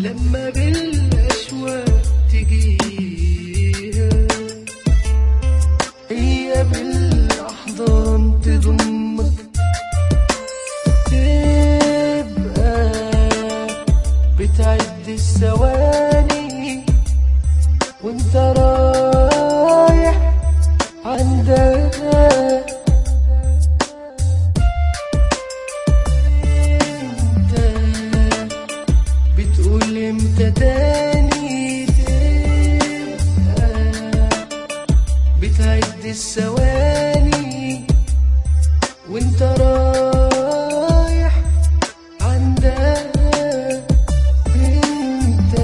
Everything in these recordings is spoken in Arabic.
لما بالأشواق تجيها، هي بالأحضان تضمك، تبقى بتعد الثواني وانت رايح عندها. انت بتقول امتى تاني تبقى بتعد الثواني وانت رايح عندها. انت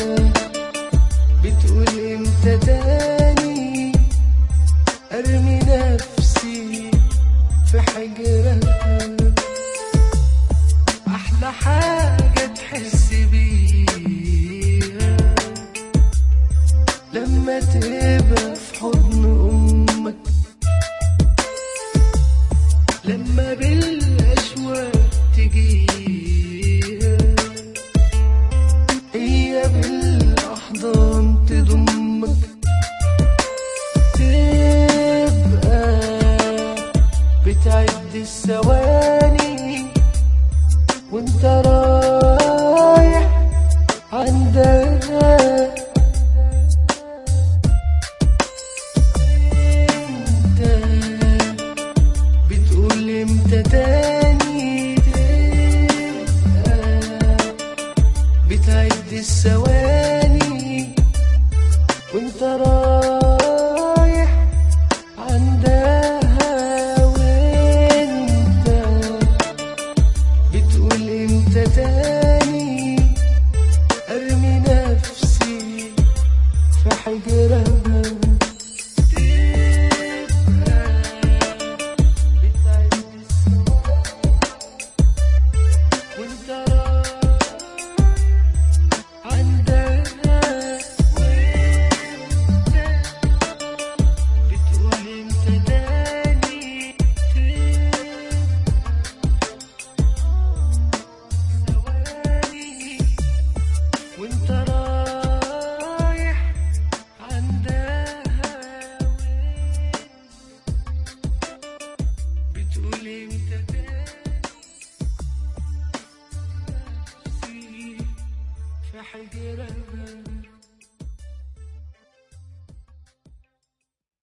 بتقول امتى تاني ارمي نفسي في حجرها. احلى حاجة تحس بيها لما تبقى في حضن امك، لما بالاشواق تجيها، هي بالاحضان تضمك، تبقى بتعد الثواني وانت رايح عندها. انت بتقول امتى تاني تبقى بتعد الثواني وانت رايح